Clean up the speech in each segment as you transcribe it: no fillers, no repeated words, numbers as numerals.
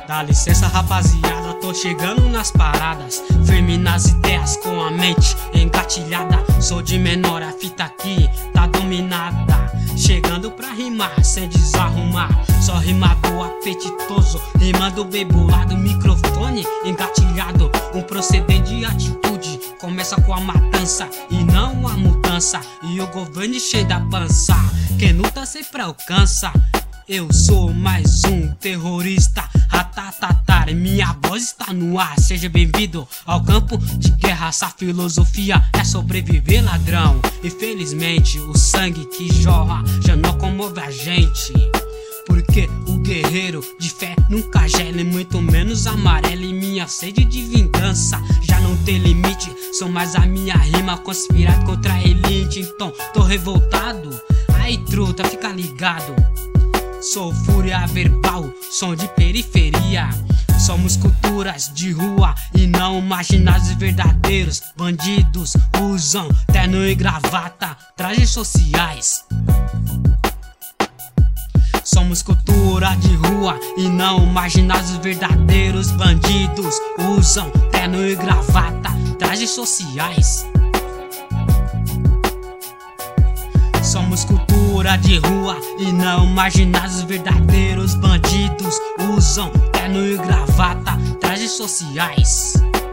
Dá licença, rapaziada, tô chegando nas paradas, firme nas ideias, com a mente engatilhada. Sou de menor, a fita aqui tá dominada, chegando pra rimar sem desarrumar. Só rimador apetitoso, rimando bem bolado, microfone engatilhado. Um proceder de atitude começa com a matança e não a mudança. E o governo cheio da pança, quem luta sempre alcança. Eu sou mais um terrorista, ratatatar, minha voz está no ar. Seja bem-vindo ao campo de guerra, essa filosofia é sobreviver, ladrão. Infelizmente o sangue que jorra já não comove a gente, porque o guerreiro de fé nunca gela, e muito menos amarela. E minha sede de vingança já não tem limite, sou mais a minha rima conspirada contra a elite. Então tô revoltado, aí truta, fica ligado. Sou fúria verbal, som de periferia. Somos culturas de rua e não marginais verdadeiros. Bandidos usam terno e gravata, trajes sociais. Somos cultura de rua e não marginais verdadeiros. Bandidos usam terno e gravata, trajes sociais. Somos cultura de rua e não marginais verdadeiros. Bandidos usam terno e gravata, trajes sociais.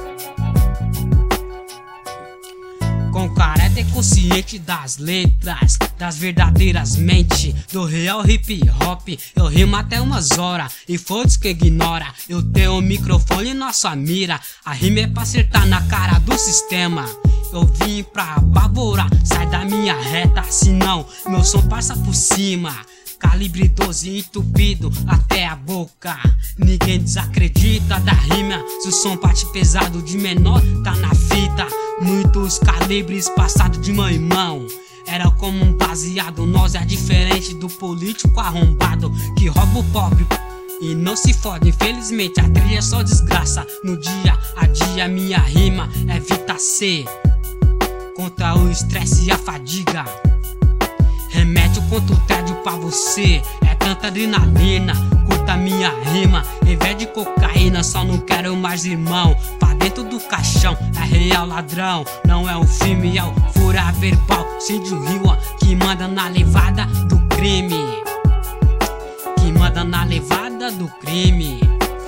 Com caráter consciente das letras, das verdadeiras mentes, do real hip hop. Eu rimo até umas horas e foda-se que ignora. Eu tenho o microfone na sua mira, a rima é pra acertar na cara do sistema. Eu vim pra apavorar, sai da minha reta, senão meu som passa por cima. Calibre 12 entupido até a boca, ninguém desacredita da rima. Se o som parte pesado de menor tá na fita, muitos calibres passados de mão em mão. Era como um baseado, nós é diferente do político arrombado que rouba o pobre e não se fode. Infelizmente a trilha é só desgraça. No dia a dia minha rima evita ser contra o estresse e a fadiga, remédio contra o tédio pra você. É tanta adrenalina, curta minha rima, em vez de cocaína. Só não quero mais irmão pra dentro do caixão. É real ladrão, não é um filme, é o fúria verbal. Cíndio Rio que manda na levada do crime, que manda na levada do crime.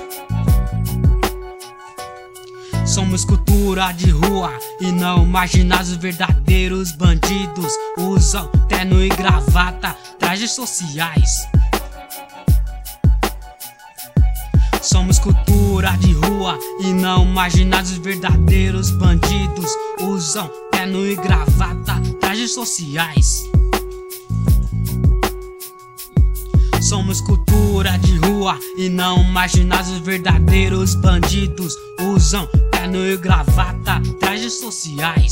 Somos cultura de rua e não marginais verdadeiros. Bandidos usam terno e gravata, trajes sociais. Somos cultura de rua e não marginais verdadeiros. Bandidos usam terno e gravata, trajes sociais. Somos cultura de rua e não marginais verdadeiros. Bandidos usam terno e gravata, trajes sociais.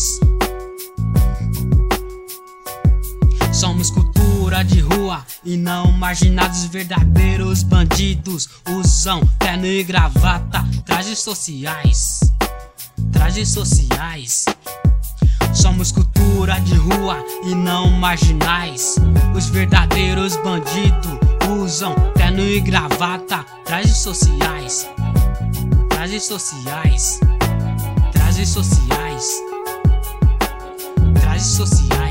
Somos cultura de rua e não marginados verdadeiros. Bandidos usam terno e gravata, trajes sociais. Trajes sociais. Somos cultura de rua e não marginais. Os verdadeiros bandidos usam terno e gravata, trajes sociais. Trajes sociais. Trajes sociais. Trajes sociais.